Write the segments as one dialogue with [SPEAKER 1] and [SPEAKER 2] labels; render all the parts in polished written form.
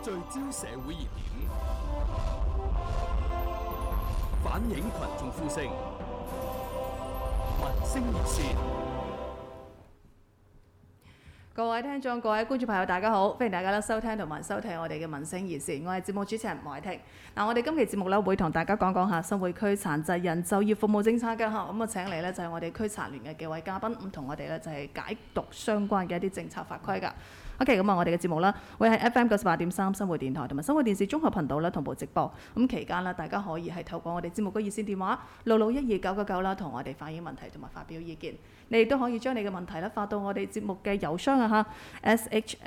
[SPEAKER 1] 聚焦社會熱點，反映群眾呼聲，民聲熱線。
[SPEAKER 2] 各位聽眾、各位觀眾朋友，大家好！歡迎大家收聽同埋收睇我哋嘅民聲熱線，我係節目主持人莫婷。我哋今期節目咧會同大家講講下新會區殘疾人就業服務政策嘅嚇，咁啊請嚟咧就係我哋區殘聯嘅幾位嘉賓，咁同我哋咧就係解讀相關嘅一啲政策法規㗎。OK， 咁我哋嘅節目啦會喺 FM 98.3新會電台同埋新會電視綜合頻道啦同步直播。咁期間啦，大家可以係透過我哋節目嘅熱線電話66129999啦，同我哋反映問題同埋發表意見。你亦都可以將你嘅問題咧發到我哋節目嘅郵箱啊嚇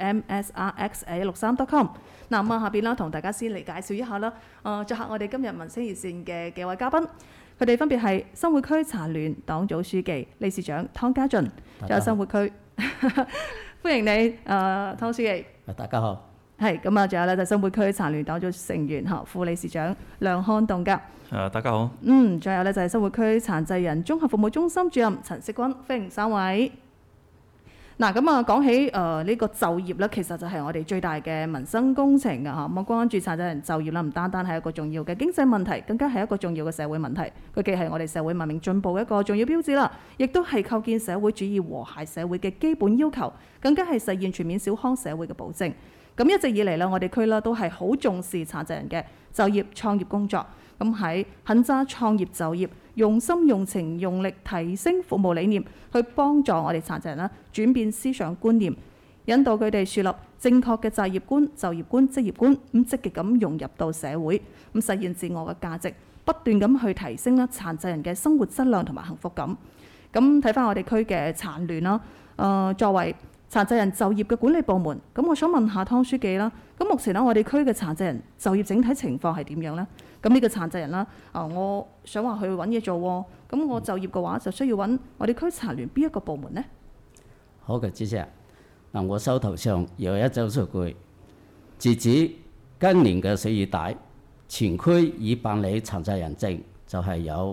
[SPEAKER 2] shmsrx@163.com。咁啊下邊啦，同大家先嚟介紹一下啦。作客我哋今日民聲熱線嘅幾位嘉賓，佢哋分別係新會區殘聯黨組書記、理事長湯家俊，仲有新會區。歡迎你，湯書記。
[SPEAKER 3] 大家好。
[SPEAKER 2] 係咁啊，仲有咧就新會區殘聯黨組成員嚇副理事長梁漢棟㗎。
[SPEAKER 4] 大家好。
[SPEAKER 2] 仲有咧就係新會區殘疾人綜合服務中心主任陳識君，歡迎三位。咁啊，講起呢個就業咧，其實就係我哋最大嘅民生工程㗎嚇。咁啊，關注殘疾人就業啦，唔單單係一個重要嘅經濟問題，更加係一個重要嘅社會問題。佢既係我哋社會文明進步嘅一個重要標誌啦，亦都係構建社會主義和諧社會嘅基本要求，更加係實現全面小康社會嘅保證。咁一直以嚟咧，我哋區啦都係好重視殘疾人嘅就業創業工作。咁喺狠揸創業就業，用心用情用力提升服務理念，去幫助我哋殘疾人啦轉變思想觀念，引導佢哋樹立正確嘅就業觀、就業觀、職業觀，咁積極咁融入到社會，咁實現自我嘅價值，不斷咁去提升啦殘疾人嘅生活質量同埋幸福感。咁睇翻我哋區嘅殘聯啦，作為殘疾人就業嘅管理部門，咁我想問下湯書記啦，咁目前我哋區嘅殘疾人就業整體情況係點樣呢？咁呢個殘疾人啦，我想話去揾嘢做喎，咁我就業嘅話就需要揾我哋區殘聯邊一個部門呢？
[SPEAKER 3] 好嘅，主席。我手頭上有一組數據，截止今年嘅4月底，全區已辦理殘疾人證就係有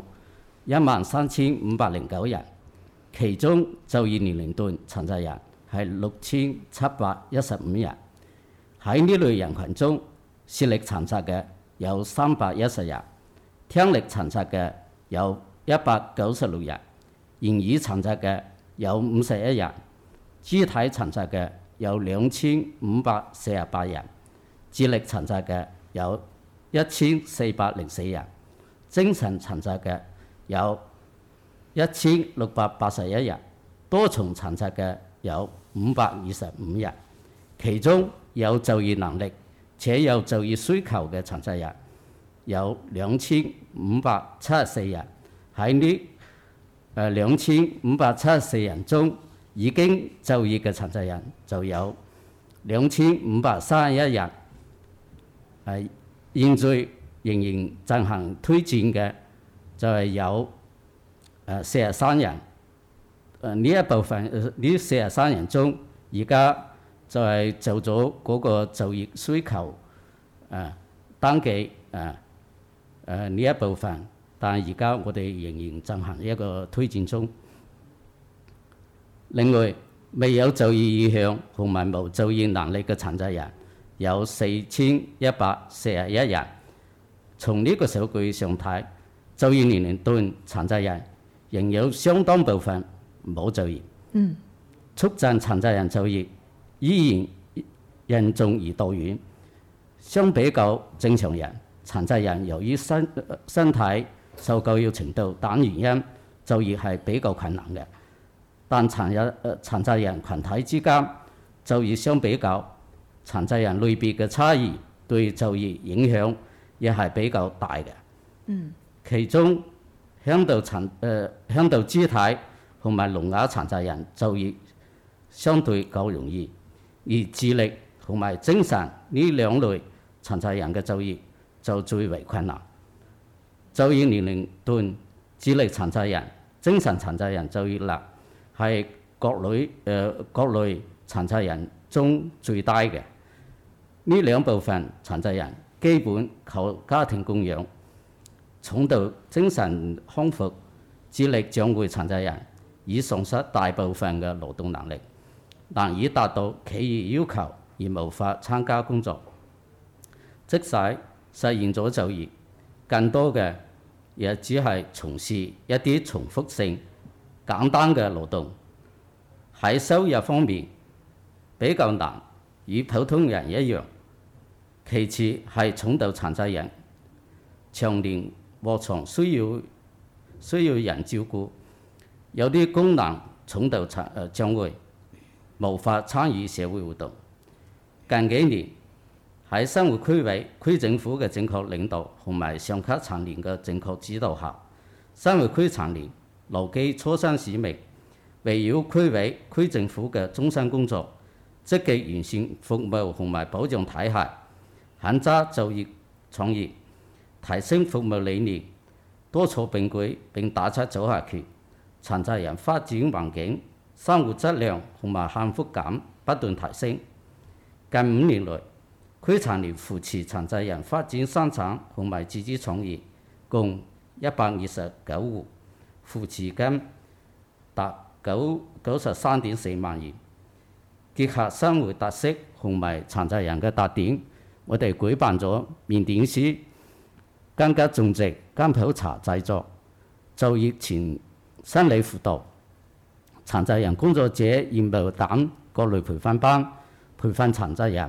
[SPEAKER 3] 13,509人，其中就業年齡段殘疾人係6,715人。喺呢類人群中，視力殘疾嘅有310人，聽力殘疾嘅有196人，言語殘疾嘅有51人，肢體殘疾嘅有2,548人，智力殘疾嘅有1,404人，精神殘疾嘅有1,681人，多重殘疾嘅有525人，其中有就業能力且有就業需求嘅殘疾人有2,574人。喺呢2,574人中，已經就業嘅殘疾人就有2,531人。現在仍然進行推薦嘅就係有43人。呢一部分呢43人中，而家就係做咗嗰個就業需求登記呢一部分，但係而家我哋仍然進行一個推薦中。另外，未有就業意向同埋無就業能力嘅殘疾人有4,141人。從呢個數據上睇，就業年齡段殘疾人仍有相當部分冇就業。促進殘疾人就業依然任重而道遠。相比較正常人，殘疾人由於身體受教育程度等原因，就業係比較困難嘅。但殘疾人群體之間就業相比較，殘疾人類別嘅差異對就業影響亦係比較大嘅。其中輕度肢體同埋聾啞殘疾人就業相對較容易，而智力同埋精神呢兩類殘疾人嘅就業就最為困難。就業年齡段智力殘疾人、精神殘疾人就業率係各類殘疾人中最低嘅。呢兩部分殘疾人基本靠家庭供養，重度精神康復、智力障礙殘疾人已喪失大部分嘅勞動能力，難以達到企業要求而無法參加工作。 即使實現咗就業，更多嘅也只係從事一啲重複性簡單嘅勞動，喺收入方面比較難與普通人一樣。其次係重度殘疾人，長年臥床需要人照顧，有啲功能重度障礙，無法參與社會活動。近幾年喺生活區委區政府嘅正確領導同埋上級層年嘅正確指導下，生活區層年牢記初心使命，圍繞區委區政府嘅終身工作，積極完善服務同埋保障體系，狠抓就業創業，提升服務理念，多措並舉並打出組合拳，殘疾人發展環境、生活質量同埋幸福感不斷提升。近5年來，區層年扶持殘疾人發展生產同埋自主創業，共129戶，扶持金達93.4萬元。結合生活特色同埋殘疾人嘅特點，我哋舉辦咗麵點師、間隔種植、間普茶製作、就業前心理輔導、殘疾人工作者業務等各類培訓班，培訓殘疾人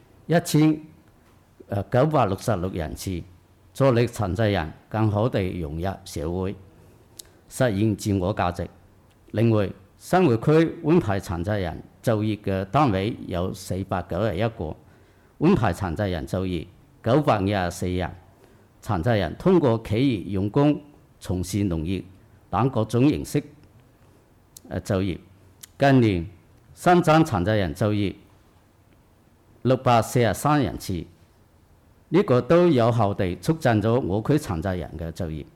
[SPEAKER 3] 1966人次，助力殘疾人更好地融入社會，實現自我價值。另外，生活區安排殘疾人就業嘅單位有491個，安排殘疾人就業924人。殘疾人通過企業用工、從事農業等各種形式就業。近年新增殘疾人就業643人次，呢個都有效地促進咗我區殘疾人嘅就業。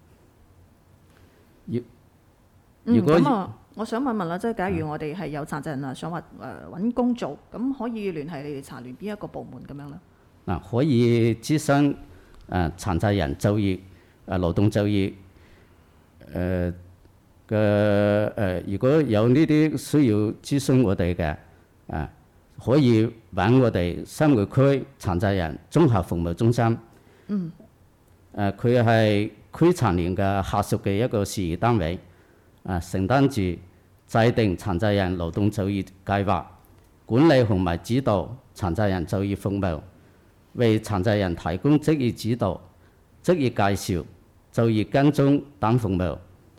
[SPEAKER 3] 如果
[SPEAKER 2] 我想問啦，即係假如我哋係有殘疾人啊，想話揾工做，咁可以聯繫你哋殘聯邊一個部門咁樣咧？
[SPEAKER 3] 可以諮詢殘疾人就業勞動就業如果有呢啲需要諮詢我哋嘅可以揾我哋生活區殘疾人綜合服務中心。佢係區殘聯嘅下屬嘅一個事業單位，承擔住制定殘疾人勞動就業計劃，管理同埋指導殘疾人就業服務，為殘疾人提供職業指導、職業介紹、就業跟蹤等服務，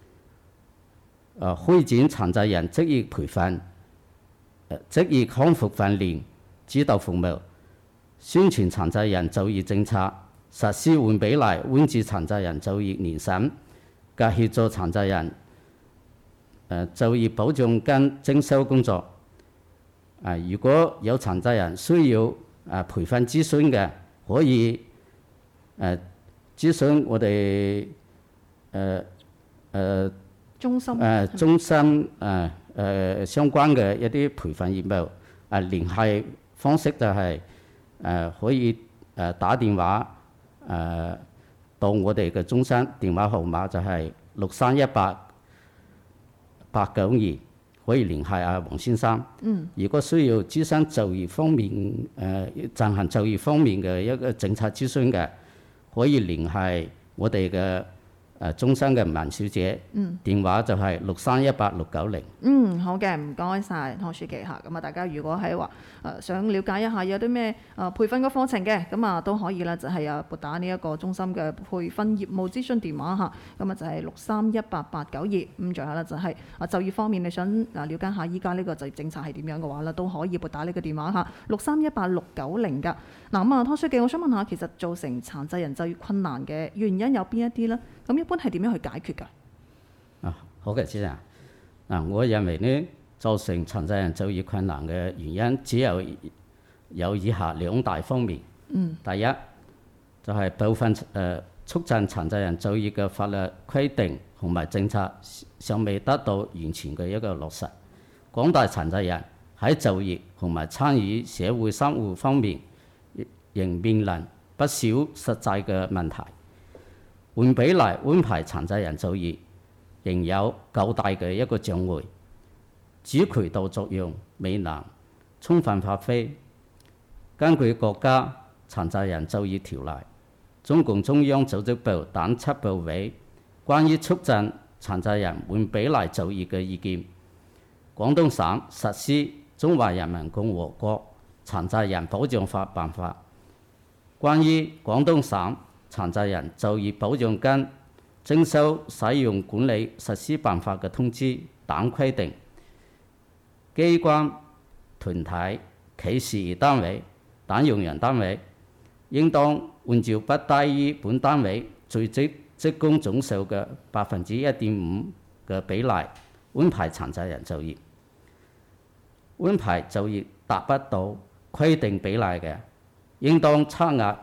[SPEAKER 3] 開展殘疾人職業培訓、職業康復訓練、指導服務，宣傳殘疾人就業政策，實施換比例安置殘疾人就業年審，及協助殘疾人就業保障金徵收工作。如果有殘疾人需要培訓諮詢嘅，可以諮詢我哋
[SPEAKER 2] 中心
[SPEAKER 3] 相關嘅一啲培訓業務。聯繫方式就係可以打電話到我哋嘅中心，電話號碼就係6318892，可以聯繫黃先生。如果需要諮詢就業方面進行就業方面嘅一個政策諮詢嘅，可以聯繫我哋嘅中心嘅文小姐。電話就係6318690。
[SPEAKER 2] 好嘅，唔該晒湯書記嚇。咁大家如果係話想了解一下有啲咩培訓嘅課程嘅，咁都可以啦，就係撥打呢一個中心嘅培訓業務諮詢電話嚇。咁就係6318892。咁仲有咧就係就業方面，你想了解下依家呢個就業政策係點樣嘅話咧，都可以撥打呢個電話嚇，6318690㗎。嗱湯書記，我想問下，其實造成殘疾人就業困難嘅原因有邊一啲呢？咁一般係點樣去解決㗎？
[SPEAKER 3] 好嘅，先生。我認為呢，造成殘疾人就業困難嘅原因只有以下2大方面。第一就係部分促進殘疾人就業嘅法律規定同埋政策尚未得到完全嘅一個落實，廣大殘疾人喺就業同埋參與社會生活方面仍面臨不少實際嘅問題。換比例安排殘疾人就業仍有較大嘅一個障礙，主渠道作用未能充分發揮。根據國家殘疾人就業條例、中共中央組織部等7部委關於促進殘疾人按比例就業嘅意見，廣東省實施《中華人民共和國殘疾人保障法》辦法，關於廣東省殘疾人就業保障金徵收使用管理實施辦法嘅通知等規定，機關、團體、企事業單位等用人單位應當按照不低於本單位在職職工總數嘅1.5%嘅比例安排殘疾人就業。安排就業達不到規定比例嘅，應當差額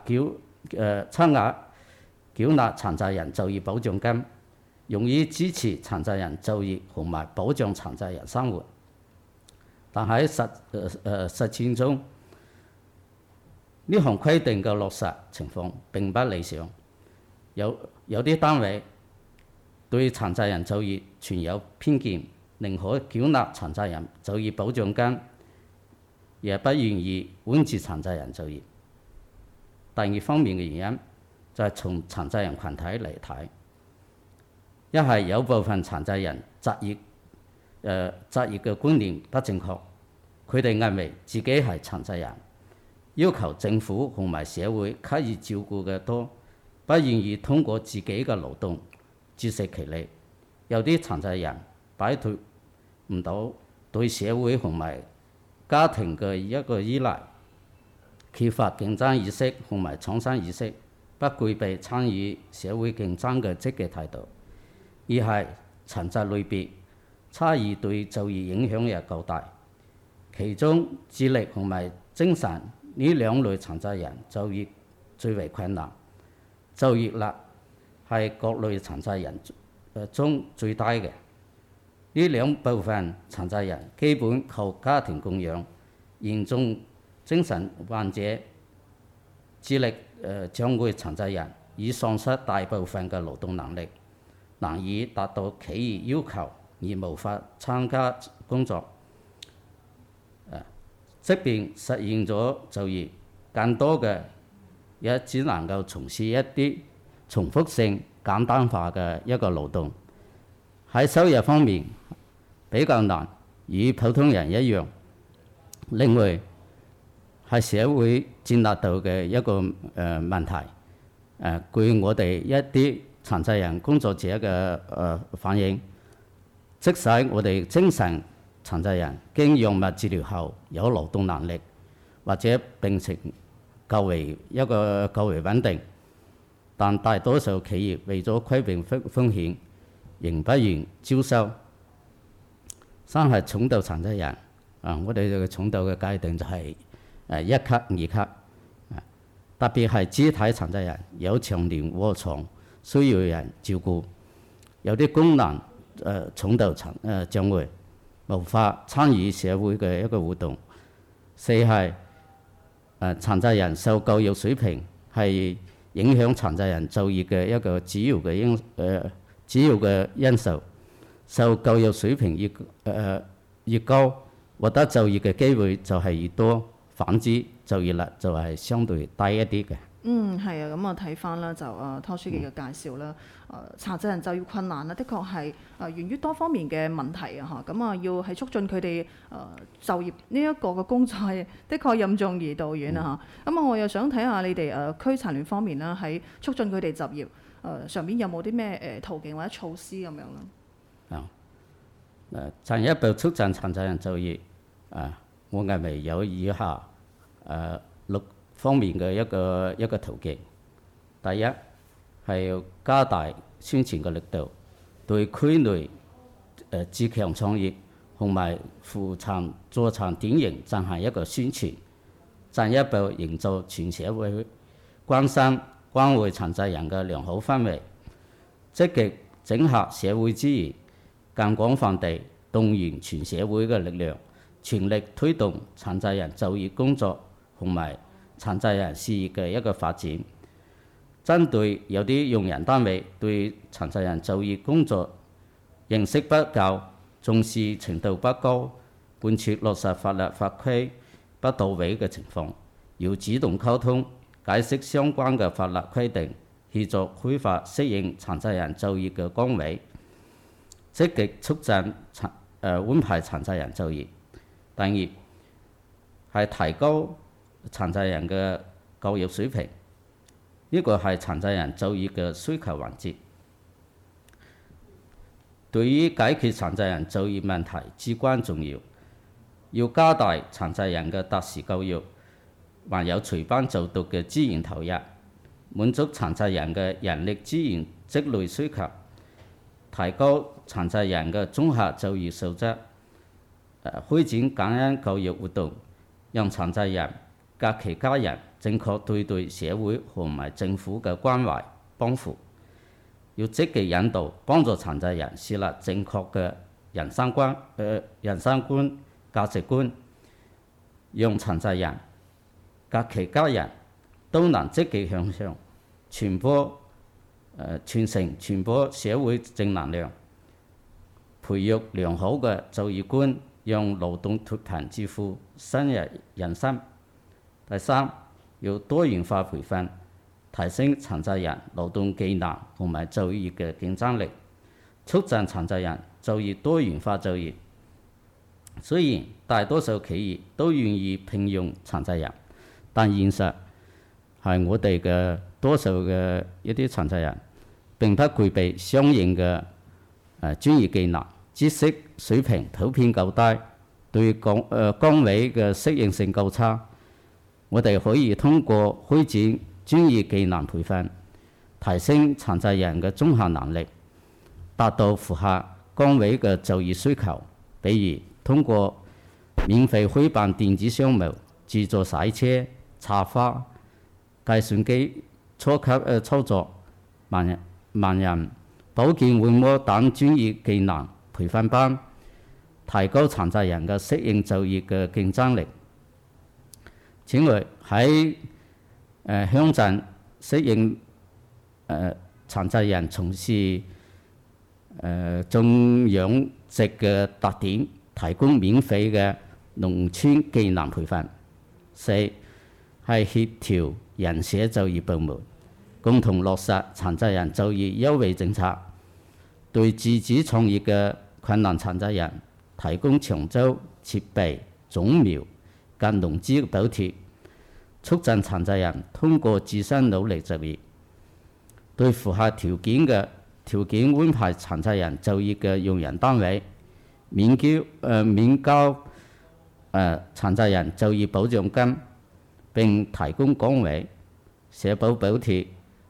[SPEAKER 3] 繳納殘疾人就業保障金，用於支持殘疾人就業同埋保障殘疾人生活。但喺實踐中，呢項規定嘅落實情況並不理想，有啲單位對殘疾人就業存有偏見，寧可繳納殘疾人就業保障金，也不願意安置殘疾人就業。第二方面嘅原因就係從殘疾人群體嚟睇，一係有部分殘疾人執業嘅觀念不正確，佢哋認為自己係殘疾人，要求政府同埋社會給予照顧嘅多，不願意通過自己嘅勞動自食其力。有啲殘疾人擺脫唔到對社會同埋家庭嘅一個依賴，缺乏競爭意識同埋創新意識，不具備參與社會競爭嘅積極態度。二係殘疾類別差異對就業影響也較大，其中智力同埋精神呢兩類殘疾人就業最為困難，就業率係各類殘疾人中最低嘅。呢兩部分殘疾人基本靠家庭供養，嚴重精神患者、智力障礙殘疾人已喪失大部分嘅勞動能力，難以達到企業要求而無法參加工作。即便實現咗就業，更多嘅也只能夠從事一啲重複性簡單化嘅一個勞動。喺收入方面比較難與普通人一樣。另外係社會戰略度嘅一個問題。據我哋一啲殘疾人工作者嘅反映，即使我哋精神殘疾人經藥物治療後有勞動能力，或者病情較為穩定，但大多數企業為咗規避風險，仍不願招收。三係重度殘疾人，我哋嘅重度嘅界定就係1級、2級，特別係肢體殘疾人，有長年臥床需要人照顧，有啲功能重度障礙，無法參與社會嘅一個活動。四係殘疾人受教育水平係影響殘疾人就業嘅一個主要嘅因素。受教育水平越高，獲得就業嘅機會就係越多，反之就業率就係相對低一啲嘅。
[SPEAKER 2] 係啊，咁我睇翻啦，就湯書記嘅介紹啦。殘疾人就業困難啦，的確係源於多方面嘅問題啊嚇。咁要係促進佢哋就業呢一個嘅工作，係的確任重而道遠啊嚇。咁我又想睇下你哋區殘聯方面啦，喺促進佢哋就業上邊有冇啲咩途徑或者措施咁樣啦？
[SPEAKER 3] 進一步促進殘疾人就業，我認為有以下6方面嘅一個途徑。第一係要加大宣傳嘅力度，對區內自強創業同埋扶殘助殘典型進行一個宣傳，進一步營造全社會關心關愛殘疾人嘅良好氛圍，積極整合社會資源，更廣泛地動員全社會嘅力量，全力推動殘疾人就業工作同埋殘疾人事業嘅一個發展。針對有啲用人單位對殘疾人就業工作認識不夠、重視程度不高、貫徹落實法律法規不到位嘅情況，要主動溝通， 解釋相關嘅法律規定，協助規劃適應殘疾人就業嘅崗位，積極促進安排殘疾人就業。第二係提高殘疾人嘅教育水平，呢個係殘疾人就業嘅需求環節。對於解決殘疾人就業問題至關重要，要加大殘疾人嘅特殊教育，還有隨班就讀嘅資源投入，滿足殘疾人嘅人力資源積累需求，提高殘疾人嘅綜合就業素質，開展感恩教育活動，讓殘疾人及其家人正確對社會同埋政府嘅關懷幫扶。要積極引導幫助殘疾人樹立正確嘅人生觀、價值觀，讓殘疾人及其家人都能積極向上，傳播社會正能量，培育良好嘅就業觀，讓勞動脫貧致富，深入人心。第三，要多元化培訓，提升殘疾人勞動技能同埋就業嘅競爭力，促進殘疾人就業多元化就業。雖然大多數企業都願意聘用殘疾人，但現實係我哋嘅多數嘅一啲殘疾人並不具備相應嘅專業技能，知識水平普遍較低，對崗位嘅適應性較差。我哋可以通過開展專業技能培訓，提升殘疾人嘅綜合能力，達到符合崗位嘅就業需求。比如通過免費開辦電子商務、自助洗車、插花、計算機初級操作、盲人保健按摩等專業技能培訓班，提高殘疾人嘅適應就業嘅競爭力。此外，喺鄉鎮適應殘疾人從事種養殖嘅特點，提供免費嘅農村技能培訓。四係協調人社就業部門，共同落實殘疾人就業優惠政策，對自主創業嘅困難殘疾人提供長租、設備、種苗及農資補貼，促進殘疾人通過自身努力就業。對符合條件安排殘疾人就業嘅用人單位，免交殘疾人就業保障金，並提供崗位、社保補貼，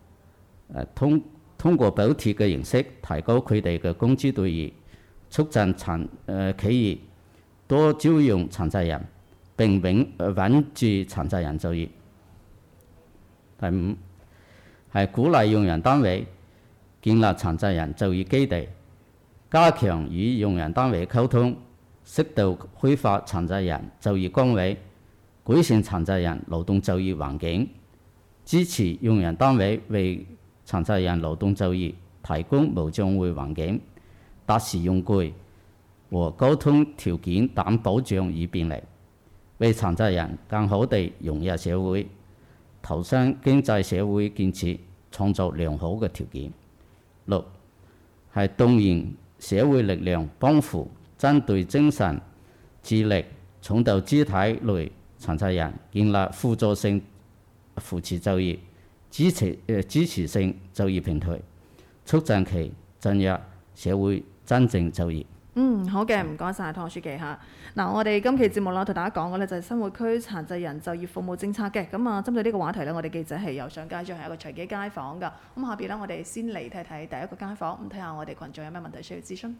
[SPEAKER 3] 通過補貼嘅形式提高佢哋嘅工資待遇，促進企業多招用殘疾人，並穩住殘疾人就業。第五係鼓勵用人單位建立殘疾人就業基地，加強與用人單位溝通，適度開發殘疾人就業崗位，改善殘疾人勞動就業環境，支持用人單位為殘疾人勞動就業提供無障礙環境、特殊用具和交通條件等保障與便利，為殘疾人更好地融入社會，投身經濟社會建設，創造良好嘅條件。六係動員社會力量幫扶針對精神、智力、重度肢體類殘疾人建立輔助性扶持就業、支持性就業平台，促進其進入社會真正就業。
[SPEAKER 2] 好嘅，唔該晒湯書記嚇。嗱，我哋今期節目啦，同大家講嘅咧就係生活區殘疾人就業服務政策嘅。咁啊，針對呢個話題咧，我哋記者係有上街進行一個隨機街訪㗎。咁下邊咧，我哋先嚟睇睇第一個街訪，咁睇下我哋群眾有咩問題需要諮詢。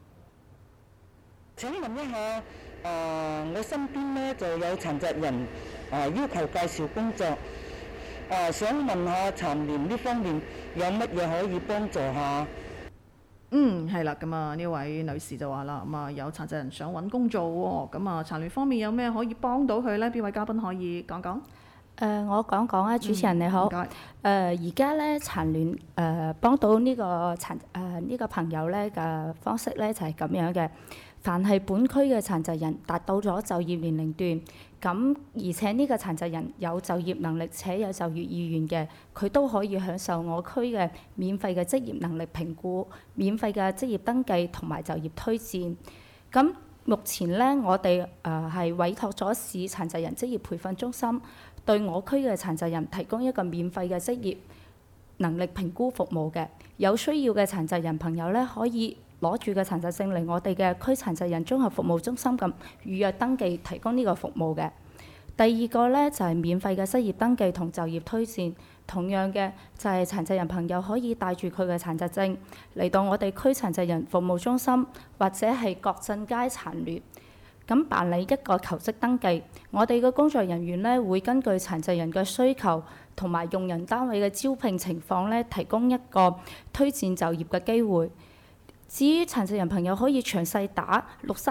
[SPEAKER 4] 請問一下，我身邊咧就有殘疾人要求介紹工作，想問下殘聯呢方面有乜嘢可以幫助下？
[SPEAKER 2] 係啦，咁啊呢位女士就話啦，咁啊有殘疾人想揾工做喎，咁啊殘聯方面有咩可以幫到佢呢？邊位嘉賓可以講講？
[SPEAKER 5] 我講講啊，主持人你好。
[SPEAKER 2] 唔該。
[SPEAKER 5] 而家咧殘聯幫到呢個呢個朋友咧嘅方式咧就係咁樣嘅。 凡係本區嘅殘疾人達到咗就業年齡段，咁而且呢個殘疾人有就業能力且有就業意願嘅，佢都可以享受我區嘅免費嘅職業能力評估、免費嘅職業登記同埋就業推薦。咁目前呢，我哋係委託咗市殘疾人職業培訓中心，對我區嘅殘疾人提供一個免費嘅職業能力評估服務嘅。有需要嘅殘疾人朋友呢，可以攞住個殘疾證嚟我哋嘅區殘疾人綜合服務中心咁預約登記，提供呢個服務嘅。第二個呢，就係免費嘅失業登記同就業推薦，同樣嘅就係殘疾人朋友可以帶住佢嘅殘疾證嚟到我哋區殘疾人服務中心或者係各鎮街殘聯，咁辦理一個求職登記。我哋嘅工作人員呢，會根據殘疾人嘅需求同埋用人單位嘅招聘情況呢，提供一個推薦就業嘅機會。至於殘疾人朋友可以詳細打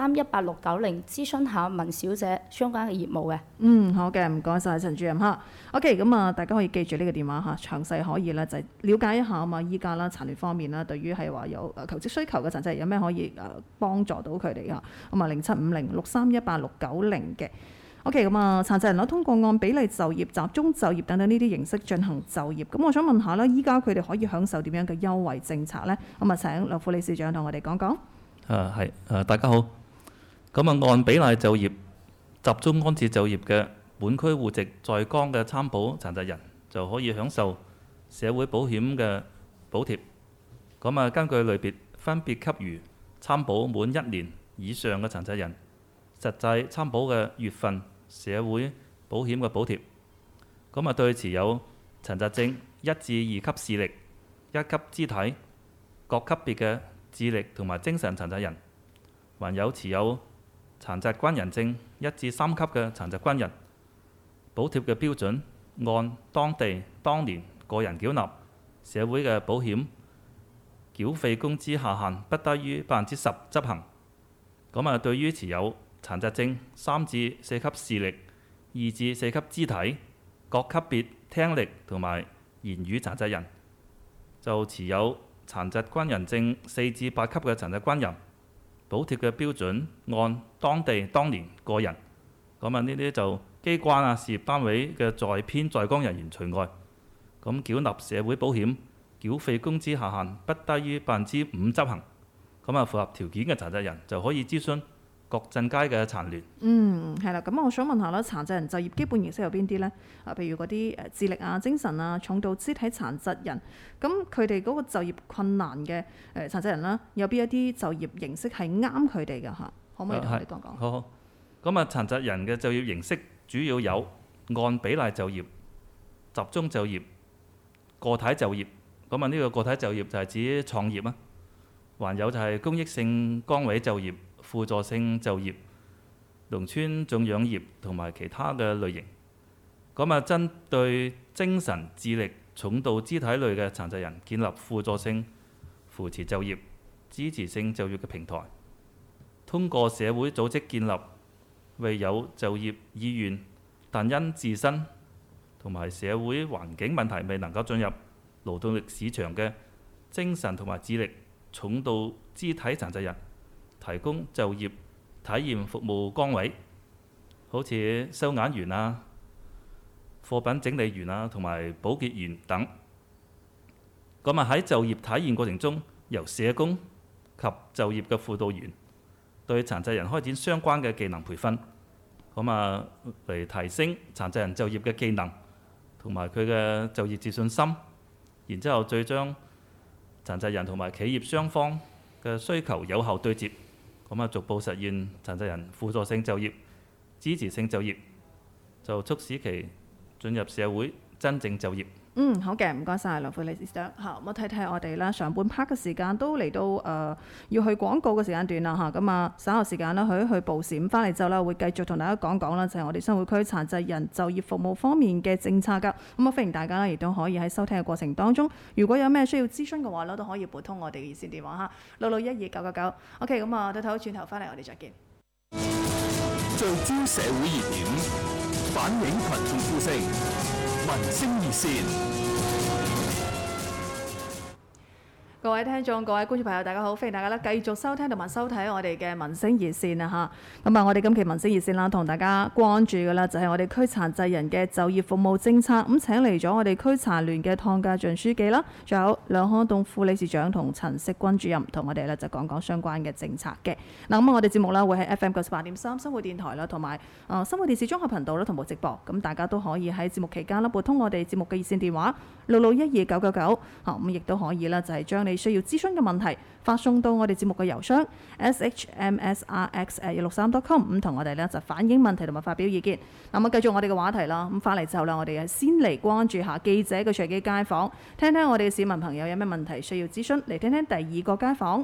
[SPEAKER 5] 6318690諮詢下文小姐相關嘅業務嘅。
[SPEAKER 2] 好嘅，唔該晒陳主任嚇。OK， 咁啊，大家可以記住呢個電話嚇，詳細可以咧就係了解一下啊嘛。依家啦，殘聯方面啦，對於係話有求職需求嘅殘疾人有咩可以幫助到佢哋嚇。咁啊，0750631860嘅。OK， 咁啊，殘疾人啦，通過按比例就業、集中就業等等呢啲形式進行就業。咁我想問下啦，依家佢哋可以享受點樣嘅優惠政策呢？咁啊，請劉副理事長同我哋講講。
[SPEAKER 6] 大家好。咁啊，按比例就業、集中安置就業嘅本區戶籍在崗嘅參保殘疾人就可以享受社會保險嘅補貼。咁啊，根據類別分別給予參保滿1年以上嘅殘疾人實際參保嘅月份社會保險嘅補貼。咁啊，對持有殘疾證1至2級視力、1級肢體各級別嘅智力同埋精神殘疾人，還有持有殘疾軍人證1至3級嘅殘疾軍人，補貼嘅標準按當地當年個人繳納社會嘅保險繳費工資下限不低於10%執行。咁啊，對於持有殘疾證3至4級視力、2至4級肢體各級別聽力同埋言語殘疾人，就持有殘疾軍人證4至8級嘅殘疾軍人，補貼嘅標準按當地當年個人。咁啊，呢啲就機關啊、事業單位嘅在編在崗人員除外。咁繳納社會保險繳費工資下限不低於5%執行。咁啊，符合條件嘅殘疾人就可以諮詢各鎮街嘅殘聯。
[SPEAKER 2] 係啦。咁我想問下啦，殘疾人就業基本形式有邊啲呢？譬如嗰啲智力啊、精神啊、重度肢體殘疾人，咁佢哋嗰個就業困難嘅殘疾人啦，有邊一啲就業形式係啱佢哋㗎嚇？可唔可以同我哋講講？
[SPEAKER 6] 好。咁啊，殘疾人嘅就業形式主要有按比例就業、集中就業、個體就業。咁啊，呢個個體就業就係指創業啊，還有就係公益性崗位就業、輔助性就業、農村種養業同埋其他嘅類型。咁啊，針對精神、智力、重度肢體類嘅殘疾人，建立輔助性扶持就業、支持性就業嘅平台，通過社會組織建立為有就業意願但因自身同埋社會環境問題未能夠進入勞動力市場嘅精神同埋智力重度肢體殘疾人，提供就業體驗服務崗位，好似收銀員啊、貨品整理員啊同埋保潔員等。咁啊，喺就業體驗過程中，由社工及就業嘅輔導員對殘疾人開展相關嘅技能培訓，咁啊嚟提升殘疾人就業嘅技能同埋佢嘅就業自信心，然之後再將殘疾人同埋企業雙方嘅需求有效對接，咁啊逐步實現殘疾人輔助性就業、支持性就業，就促使其進入社會真正就業。
[SPEAKER 2] 好嘅，唔該晒劉副理事長。嚇，我睇睇我哋啦，上半 part 嘅時間都嚟到要去廣告嘅時間段啦嚇。咁啊，稍後時間啦，去報時翻嚟之後啦，會繼續同大家講講啦，就係我哋新會區殘疾人就業服務方面嘅政策㗎。咁啊，歡迎大家啦，亦都可以喺收聽嘅過程當中，如果有咩需要諮詢嘅話咧，都可以撥通我哋嘅熱線電話嚇，6612999。OK， 咁啊，到頭轉頭翻嚟，我哋再見。
[SPEAKER 1] 聚焦社會熱點，反映群眾呼聲，民聲熱線。
[SPEAKER 2] 各位聽眾、各位觀眾朋友，大家好！歡迎大家咧繼續收聽同埋收睇我哋嘅民聲熱線啊嚇。咁啊，我哋今期民聲熱線啦，同大家關注嘅啦就係我哋區殘疾人嘅就業服務政策。咁請嚟咗我哋區殘聯嘅湯家俊書記啦，仲有梁漢棟副理事長同陳識君主任，同我哋咧就講講相關嘅政策嘅。嗱，咁我哋節目啦會喺 FM 98.3生活電台啦，同埋生活電視綜合頻道啦同步直播。咁大家都可以喺節目期間啦撥通我哋節目嘅熱線電話66129999，咁亦都可以啦，就係將你需要諮詢嘅問題發送到我哋節目嘅郵箱 shmsrx@163.com， 咁同我哋咧就反映問題同埋發表意見。咁啊，繼續我哋嘅話題啦。咁翻嚟之後啦，我哋係先嚟關注下記者嘅隨機街訪，聽聽我哋嘅市民朋友有咩問題需要諮詢。嚟聽聽第二個街訪。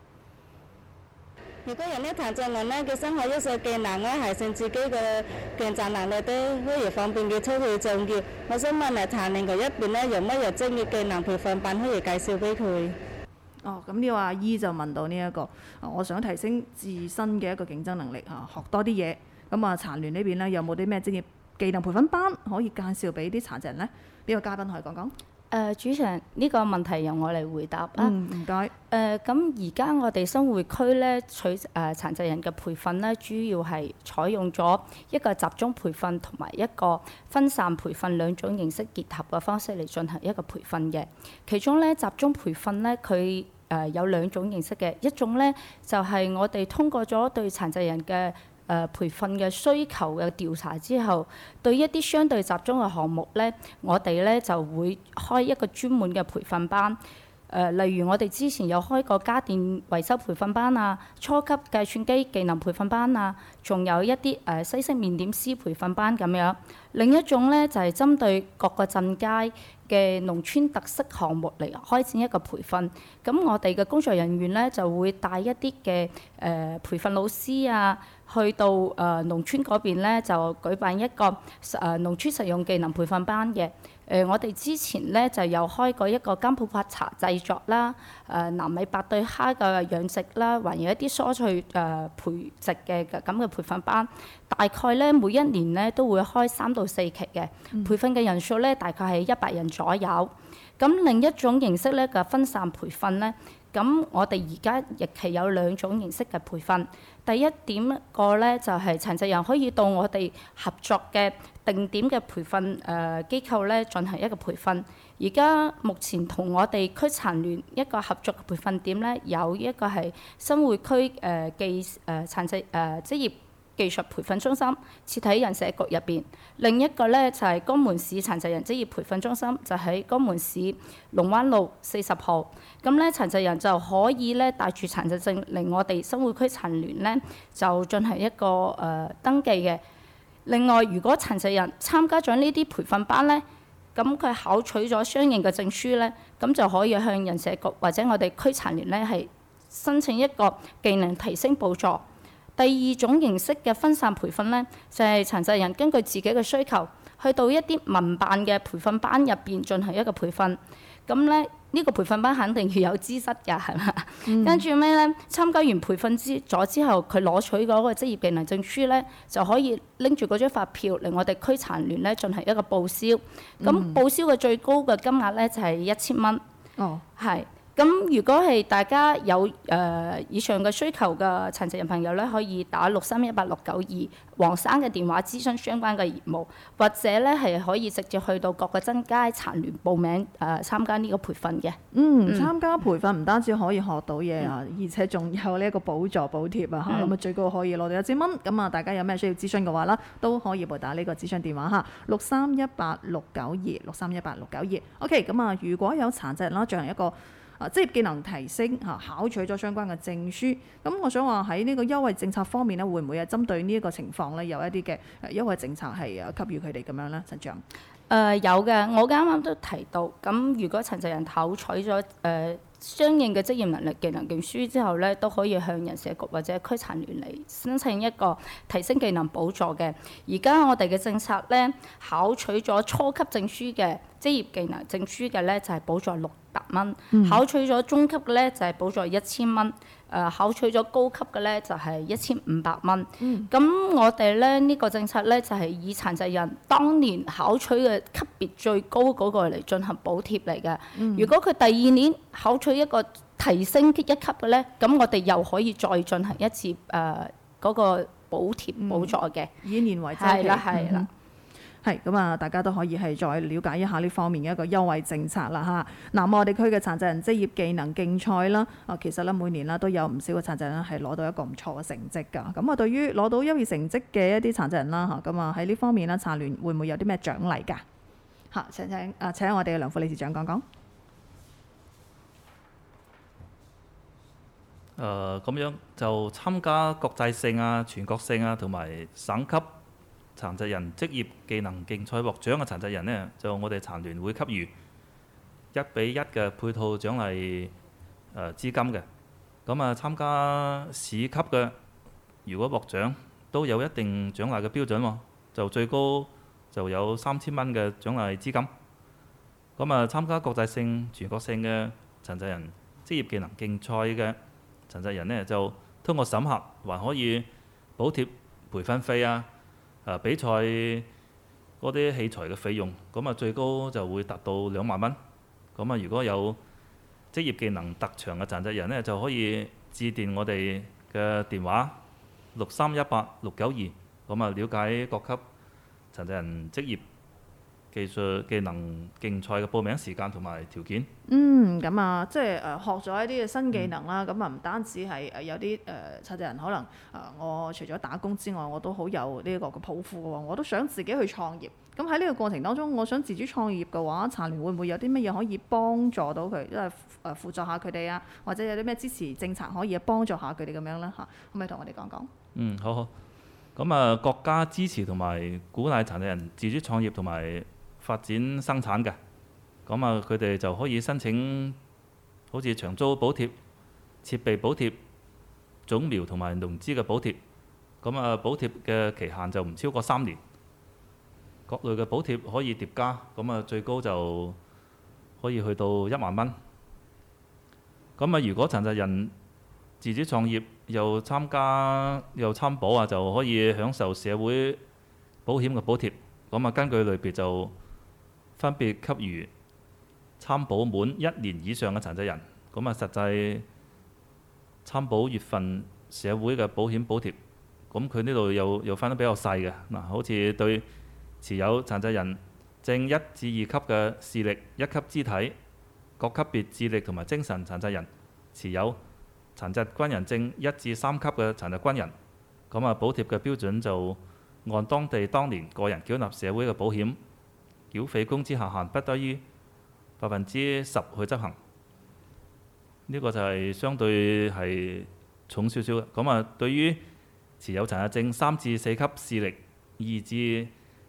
[SPEAKER 7] 如果人呢殘障人呢，佢身體一些技能呢，係剩自己嘅競爭能力都可以方便嘅出去就業。我想問啊，殘聯佢一邊呢，有乜嘢專業技能培訓班可以介紹俾佢？
[SPEAKER 2] 哦，咁呢個阿姨就問到呢個我想提升自身嘅一個競爭能力學多啲嘢。咁啊，殘聯呢邊呢，有冇啲咩專業技能培訓班可以介紹俾啲殘疾人呢？邊個嘉賓可以講講？
[SPEAKER 5] 主持人，呢個問題由我嚟回答啦。
[SPEAKER 2] 唔該。
[SPEAKER 5] 咁而家我哋生活區咧殘疾人嘅培訓咧，主要係採用咗一個集中培訓同埋一個分散培訓兩種形式結合嘅方式嚟進行一個培訓嘅。其中咧集中培訓咧，佢有兩種形式嘅，一種咧就係我哋通過咗對殘疾人嘅培訓嘅需求嘅調查之後，對一啲相對集中嘅項目咧，我哋咧就會開一個專門嘅培訓班。例如我哋之前有開過家電維修培訓班啊、初級計算機技能培訓班啊，仲有一啲西式麵點師培訓班咁樣。另一種咧就係針對各個鎮街嘅農村特色項目嚟開展一個培訓。咁我哋嘅工作人員咧就會帶一啲嘅培訓老師啊，去到農村嗰邊咧就舉辦一個農村實用技能培訓班嘅。我哋之前咧就有開過一個金普法茶製作啦、南美白對蝦嘅養殖啦，還有一啲蔬菜培植嘅咁嘅培訓班。大概咧每一年咧都會開3到4期嘅，培訓嘅人數咧大概係100人左右。咁另一種形式咧嘅分散培訓咧，咁我哋而家亦係有2種形式嘅培訓。第一點個咧就係殘疾人可以到我哋合作嘅定點嘅培訓機構咧進行一個培訓。而家目前同我哋區殘聯一個合作嘅培訓點咧，有一個係新會區殘疾職業技術培訓中心設喺人社局入邊，另一個咧就係江門市殘疾人職業培訓中心，就喺江門市龍灣路40號。咁咧殘疾人就可以咧帶住殘疾證嚟我哋新會區殘聯咧，就進行一個登記嘅。另外，如果殘疾人參加咗呢啲培訓班咧，咁佢考取咗相應嘅證書咧，咁就可以向人社局或者我哋區殘聯咧係申請一個技能提升補助。第二種形式嘅分散培訓咧，就係殘疾人根據自己嘅需求，去到一啲民辦嘅培訓班入邊進行一個培訓。咁咧呢個培訓班肯定要有資質㗎，係嘛？跟住咩咧？參加完培訓咗之後，佢攞取嗰個職業技能證書咧，就可以拎住嗰張發票嚟我哋區殘聯咧進行一個報銷。咁報銷嘅最高嘅金額咧就係1000蚊。哦，係。咁如果係大家有以上嘅需求嘅殘疾人朋友咧，可以打6318692黃生嘅電話諮詢相關嘅業務，或者咧係可以直接去到各個鎮街殘聯報名參加呢個培訓嘅。
[SPEAKER 2] 參加培訓唔單止可以學到嘢啊，而且仲有呢一個補助補貼啊嚇，咁最高可以攞到1000蚊。咁啊，大家有咩需要諮詢嘅話啦，都可以撥打呢個諮詢電話嚇，6318692。OK， 咁啊，如果有殘疾人啦，進行一個職業技能提升考取咗相關嘅證書。咁我想話喺呢個優惠政策方面咧，會唔會係針對呢一個情況咧，有一啲嘅優惠政策係給予佢哋咁樣咧？陳長
[SPEAKER 5] 有嘅，我啱啱都提到。咁如果殘疾人考取咗相應嘅職業能力技能證書之後咧，都可以向人社局或者區殘聯嚟申請一個提升技能補助嘅。而家我哋嘅政策咧，考取咗初級證書嘅職業技能證書嘅咧，就係補助600 蚊，考取咗中級嘅咧就係補助1000蚊，考取咗高級嘅咧就係1500蚊。咁我哋咧呢個政策咧就係以殘疾人當年考取嘅級別最高嗰個嚟進行補貼嚟嘅。如果佢第2年考取一個提升1級嘅咧，咁我哋又可以再進行一次嗰個補貼補助嘅。
[SPEAKER 2] 以年為周期。
[SPEAKER 5] 係啦，係啦。
[SPEAKER 2] 係咁啊！大家都可以係再了解一下呢方面嘅一個優惠政策啦嚇。嗱，我哋區嘅殘疾人職業技能競賽啦，其實咧每年啦都有唔少嘅殘疾人係攞到一個唔錯嘅成績㗎。咁啊，對於攞到優異成績嘅一啲殘疾人啦嚇，咁啊喺呢方面咧，殘聯會唔會有啲咩獎勵㗎？嚇，請我哋嘅梁副理事長講講。
[SPEAKER 6] 咁樣就參加國際性啊、全國性啊同埋省級殘疾人職業技能競賽獲獎嘅殘疾人呢，就我哋殘聯會給予1:1嘅配套獎勵資金嘅。咁啊，參加市級嘅，如果獲獎都有一定獎勵嘅標準喎，就最高就有3000蚊嘅獎勵資金。咁啊，參加國際性、全國性嘅殘疾人職業技能競賽嘅殘疾人呢，就通過審核還可以補貼培訓費啊。比賽嗰啲器材嘅費用，咁啊最高就會達到2萬蚊。咁啊，如果有職業技能特長嘅殘疾人呢，就可以致電我哋嘅電話6318-692，咁啊了解各級殘疾人職業技能競賽嘅報名時間同埋條件。
[SPEAKER 2] 咁啊，即係學咗一啲嘅新技能啦。咁啊，唔單止係有啲殘疾人可能我除咗打工之外，我都好有呢個嘅抱負喎。我都想自己去創業。咁喺呢個過程當中，我想自主創業嘅話，殘聯會唔會有啲乜嘢可以幫助到佢，即係輔助下佢哋啊，或者有啲咩支持政策可以幫助下佢哋咁樣咧嚇？可唔可以同我哋講講？
[SPEAKER 6] 好好。咁啊，國家支持同埋鼓勵殘疾人自主創業同埋發展生產嘅。咁啊，佢哋就可以申請好似長租補貼、設備補貼、種苗同埋農資嘅補貼。咁啊，補貼嘅期限就唔超過3年。各類嘅補貼可以疊加，咁啊最高就可以去到1萬蚊。咁啊，如果殘疾人自主創業又參保啊，就可以享受社會保險嘅補貼。咁啊，根據類別就分別給予參保滿1年以上嘅殘疾人，咁啊實際參保月份社會嘅保險補貼，咁佢呢度又分得比較細嘅。嗱，好似對持有殘疾人證1至2級嘅視力、1級肢體、各級別智力同埋精神殘疾人，持有殘疾軍人證1至3級嘅殘疾軍人，咁啊補貼嘅標準就按當地當年個人繳納社會嘅保險繳費工資下限不低於10%去執行。呢個就係相對係重少少嘅。咁啊，對於持有殘疾證3至4級視力、2至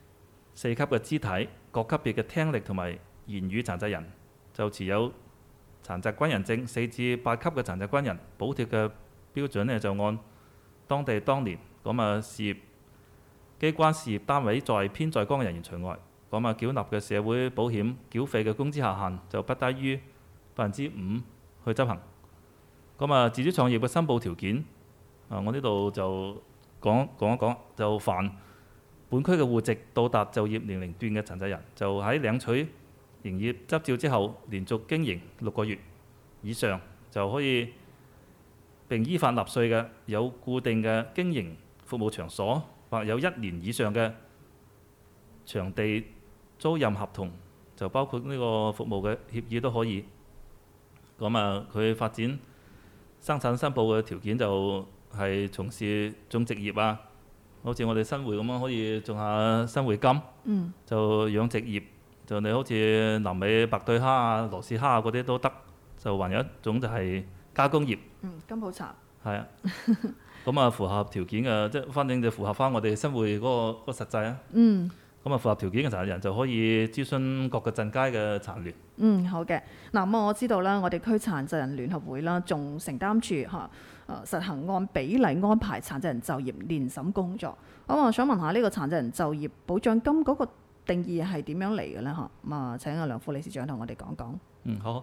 [SPEAKER 6] 4級嘅肢體、各級別嘅聽力同埋言語殘疾人，就持有殘疾軍人證4至8級嘅殘疾軍人，補貼嘅標準呢，就按當地當年咁啊事業機關事業單位在編在崗嘅人員除外，咁啊繳納嘅社會保險繳費嘅工資下限就不低於5%去執行。咁啊，自主創業嘅申報條件我呢度就講一講，就凡本區嘅戶籍到達就業年齡段嘅殘疾人，就喺領取營業執照之後，連續經營6個月以上就可以並依法納稅嘅，有固定嘅經營服務場所或有1年以上嘅場地租賃合同，就包括呢個服務嘅協議都可以。咁啊，佢發展生產申報嘅條件就係從事種植業啊，好似我哋新會咁樣可以種下新會柑，就養殖業，就你好似南美白對蝦啊、羅氏蝦啊嗰啲都得。就還有一種就係加工業，
[SPEAKER 2] 金普茶，
[SPEAKER 6] 係啊，咁啊符合條件嘅，即係反正就符合翻我哋新會嗰個實際啊。咁啊符合條件嘅殘疾人就可以諮詢各個鎮街嘅殘聯。
[SPEAKER 2] 好嘅。嗱，咁我知道啦，我哋區殘疾人聯合會啦，仲承擔住實行按比例安排殘疾人就業年審工作。咁我想問下呢個殘疾人就業保障金嗰個定義係點樣嚟嘅咧？咁啊，請阿梁副理事長同我哋講講。
[SPEAKER 6] 好。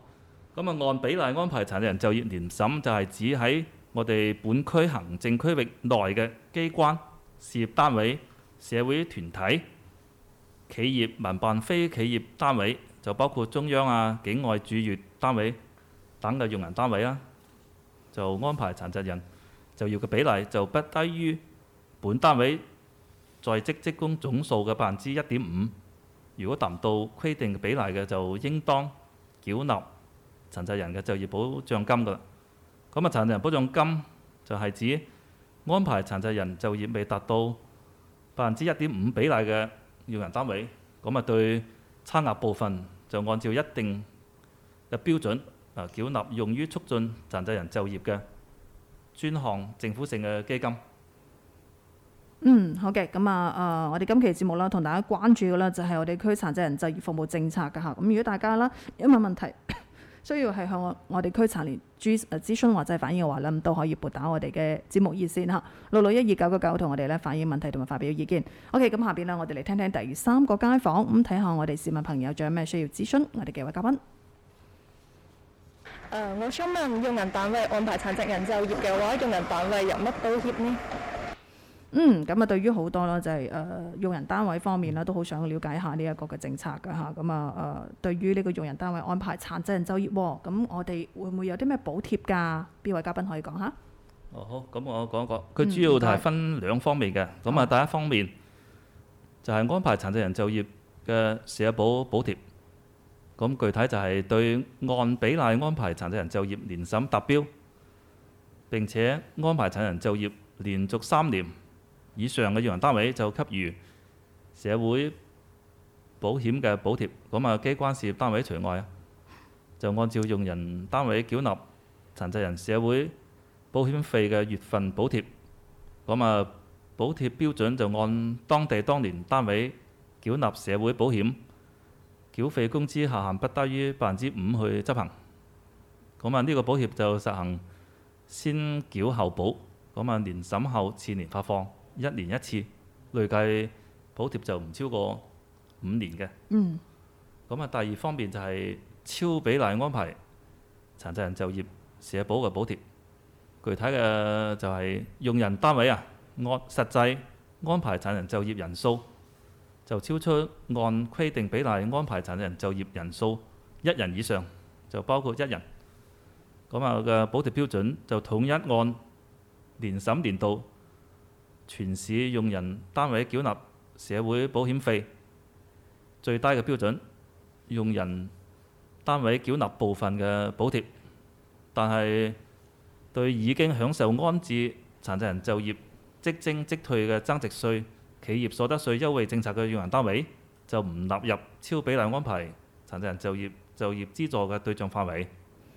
[SPEAKER 6] 咁按比例安排殘疾人就業年審就係指喺我哋本區行政區域內嘅機關、事業單位、社會團體、企業、民辦非企業單位，就包括中央啊、境外駐粵單位等嘅用人單位啦，就安排殘疾人就業嘅比例就不低於本單位在職職工總數嘅1.5%。如果達唔到規定嘅比例嘅，就應當繳納殘疾人嘅就業保障金㗎啦。咁殘疾人保障金就係指安排殘疾人就業未達到1.5%比例嘅用人單位，咁對差額部分就按照一定嘅標準繳納用於促進殘疾人就業嘅專項政府性嘅基金。
[SPEAKER 2] 好嘅，咁我哋今期節目啦，同大家關注嘅啦就係我哋區殘疾人就業服務政策嘅嚇。咁如果大家啦有乜問題需要係向我哋區殘聯諮詢或者係反映嘅話咧，咁都可以撥打我哋嘅節目熱線嚇6612999同我哋咧反映問題同埋發表意見。OK，咁下邊咧我哋嚟聽聽第3個街訪，咁睇下我哋市民朋友仲有咩需要諮詢，我哋幾位嘉賓。
[SPEAKER 8] 我想問用人單位安排殘疾人就業嘅話，用人單位有乜保險呢？
[SPEAKER 2] 咁對於好多啦，就係用人單位方面啦，都好想了解下呢一個嘅政策㗎嚇。咁對於呢個用人單位安排殘疾人就業喎，咁我哋會唔會有啲咩補貼㗎？邊位嘉賓可以講下？
[SPEAKER 6] 好，咁我講一講，佢主要就係分2方面嘅。咁第一方面就係安排殘疾人就業嘅社保補貼。咁具體就係對按比例安排殘疾人就業年審達標，並且安排殘疾人就業連續3年以上嘅用人單位就給予社會保險嘅補貼。咁機關事業單位除外，就按照用人單位繳納殘疾人社會保險費嘅月份補貼。咁補貼標準就按當地當年單位繳納社會保險繳費工資下限不低於5%去執行。咁呢個補貼就實行先繳後補。咁年審後次年發放，1年1次，累計補貼就唔超過5年嘅。咁第2方面就係超比例安排殘疾人就業社保嘅補貼。具體嘅就係用人單位按實際安排殘疾人就業人數就超出按規定比例安排殘疾人就業人數1人以上，就包括1人。咁嘅補貼標準就統一按年審年度全市用人單位繳納社會保險費最低嘅標準，用人單位繳納部分嘅補貼，但係對已經享受安置殘疾人就業即徵即退嘅增值稅、企業所得稅優惠政策嘅用人單位，就唔納入超比例安排殘疾人就業資助嘅對象範圍。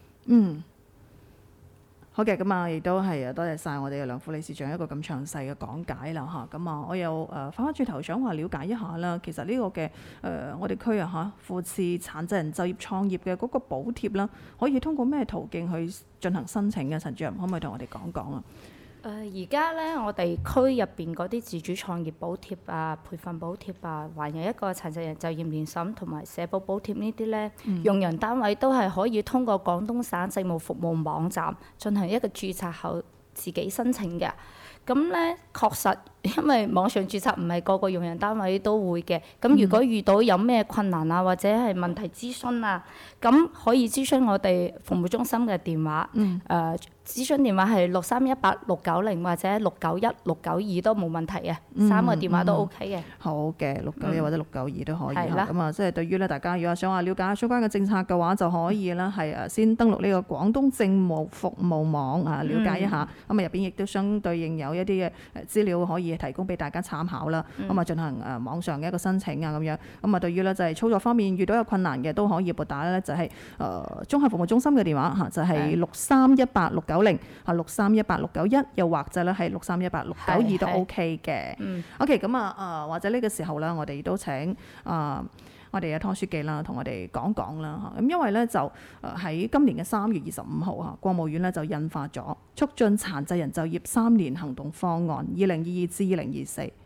[SPEAKER 2] 好嘅，咁亦都係多謝晒我哋嘅梁副理事長一個咁詳細嘅講解啦嚇。咁我又翻轉頭想話了解一下啦，其實呢個嘅我哋區扶持殘疾人就業創業嘅嗰個補貼啦，可以通過咩途徑去進行申請嘅？陳主任可唔可以同我哋講講啊？
[SPEAKER 5] 而家咧，我哋區入邊嗰啲自主創業補貼啊、培訓補貼啊，還有一個殘疾人就業年審同埋社保補貼呢啲咧，用人單位都係可以通過廣東省政務服務網站進行一個註冊後自己申請嘅。咁咧確實，因為網上註冊唔係個個用人單位都會嘅。咁如果遇到有咩困難啊，或者係問題諮詢啊，咁可以諮詢我哋服務中心嘅電話。諮詢電話係6318-690或者691-692都冇問題嘅，3個電話都 OK 嘅。
[SPEAKER 2] 好嘅，691或者692都可以啦。咁即係對於咧大家如果想話了解相關嘅政策嘅話，就可以啦係先登錄呢個廣東政務服務網了解一下。咁入邊亦都相對應有一啲嘅資料可以提供俾大家參考啦。咁進行網上嘅一個申請咁樣。咁對於咧就係操作方面遇到有困難嘅都可以撥打咧就係綜合服務中心嘅電話就係6318-690。6318-691，又或者咧係6318-692都 OK 嘅。OK， 咁或者呢個時候咧，我哋都請我哋嘅湯書記啦，同我哋講講啦嚇。咁因為咧就喺今年嘅3月25號嚇，國務院咧就印發咗促進殘疾人就業3年行動方案2022至2024。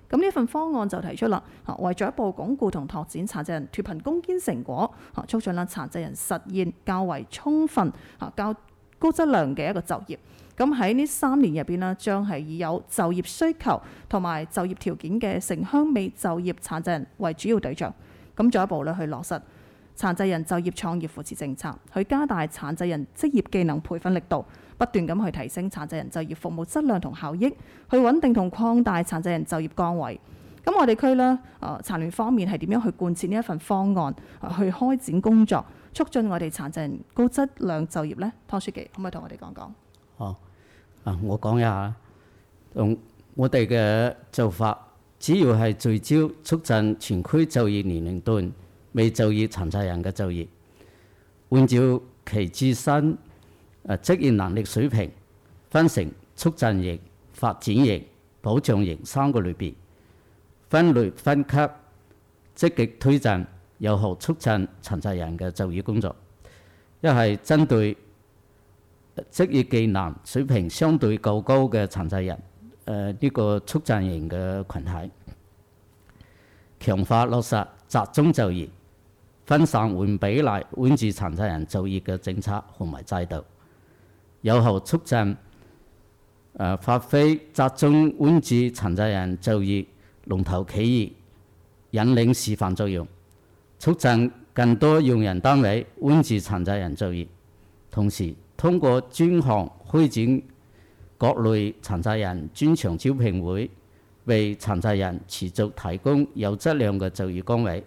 [SPEAKER 2] 咁呢份方案就提出啦，為進一步鞏固同拓展殘疾人脫貧攻堅成果，促進啦殘疾人實現較為充分、較高質量嘅一個就業。咁喺呢3年入邊呢，將係以有就業需求同埋就業條件嘅城鄉未就業殘疾人為主要對象。咁進一步咧去落實殘疾人就業創業扶持政策，去加大殘疾人職業技能培訓力度，不斷咁去提升殘疾人就業服務質量同效益，去穩定同擴大殘疾人就業崗位。咁我哋區呢，殘聯方面係點樣去貫徹呢一份方案，去開展工作，促進我哋殘疾人高質量就業呢？湯書記可唔可以同我哋講講？
[SPEAKER 3] 我講一下，我哋嘅做法主要係聚焦促進全區就業年齡段未就業殘疾人嘅就業，按照其自身職業能力水平，分成促進型、發展型、保障型3個類別，分類分級，積極推進有效促進殘疾人嘅就業工作。一係針對職業技能水平相對較高嘅殘疾人，呢個促進型嘅群體，強化落實集中就業、分散按比例安置殘疾人就業嘅政策同埋制度，有效促進發揮集中安置殘疾人就業龍頭企業引領示範作用，促進更多用人單位安置殘疾人就業，同時通過專項開展各類殘疾人專場招聘會，為殘疾人持續提供有質量嘅就業崗位。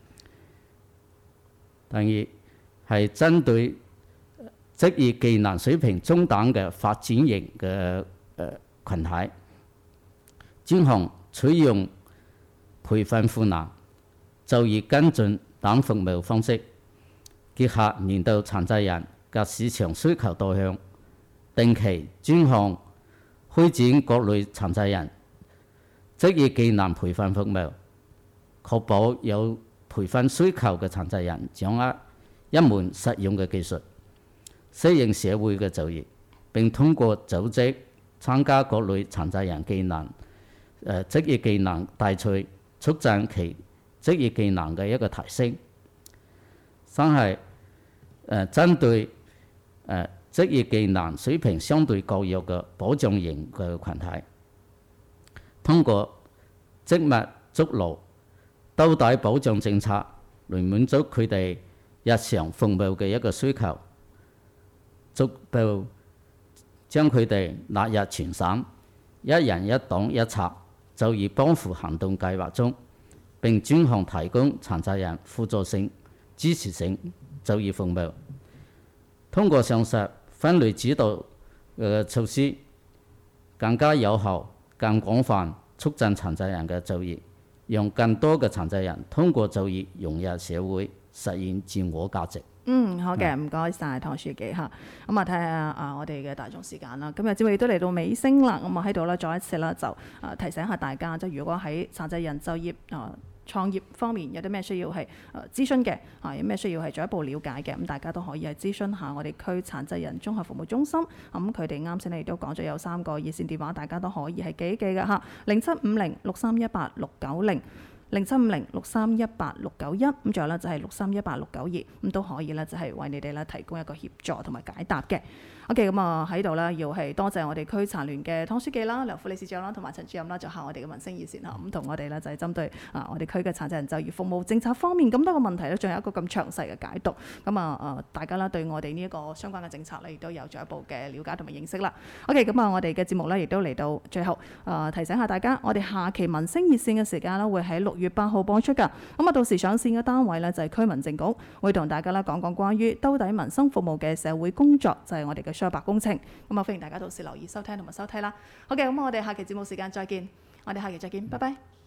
[SPEAKER 3] 第二係針對職業技能水平中等嘅發展型嘅群體，專項採用培訓賦能、就業跟進等服務方式，結合年度殘疾人及市場需求導向，定期專項開展各類殘疾人職業技能培訓服務，確保有培訓需求嘅殘疾人掌握一門實用嘅技術，適應社會嘅就業，並通過組織參加各類殘疾人技能職業技能大賽，促進其職業技能嘅一個提升。三係針對職業技能水平相對較弱嘅保障型嘅群體，通過職務足勞兜底保障政策嚟滿足佢哋日常服務嘅一個需求，逐步將佢哋納入全省一人一檔一策就業幫扶行動計劃中，並專項提供殘疾人輔助性、支持性就業服務。通過上述分類指導措施，更加有效、更廣泛促進殘疾人嘅就業，讓更多嘅殘疾人通過就業融入社會，實現自我價值。
[SPEAKER 2] 好嘅，唔該晒湯書記嚇。咁睇下我哋嘅大眾時間啦。今日節目亦都嚟到尾聲啦。咁喺度咧，再一次啦，就提醒下大家，即係如果喺殘疾人就業創業方面有啲咩需要係諮詢嘅，有咩需要係進一步了解嘅，咁大家都可以係諮詢下我哋區殘疾人綜合服務中心。咁佢哋啱先你都講咗有3個熱線電話，大家都可以係記一記嘅嚇，07506318-690。07506318-691，咁仲有咧就係6318-692，咁都可以咧就係為你哋咧提供一個協助同埋解答嘅。OK， 咁喺度咧要係多謝我哋區殘聯嘅湯書記啦、梁副理事長啦同埋陳主任啦，就下我哋嘅民聲熱線嚇，咁同我哋咧就係針對我哋區嘅殘疾人就業服務政策方面咁多個問題咧，仲有一個咁詳細嘅解讀。咁大家啦對我哋呢一個相關嘅政策咧，亦都有進一步嘅了解同埋認識啦。OK， 咁我哋嘅節目咧亦都嚟到最後，提醒下大家，我哋下期民聲熱線嘅時間咧會喺6月8號播出㗎。咁到時上線嘅單位咧就係區民政局，會同大家啦講講關於兜底民生服務嘅社會工作，就係我哋嘅雙白工程。咁歡迎大家到時留意收聽同埋收睇啦。好嘅，咁我哋下期節目時間再見，我哋下期再見，拜拜。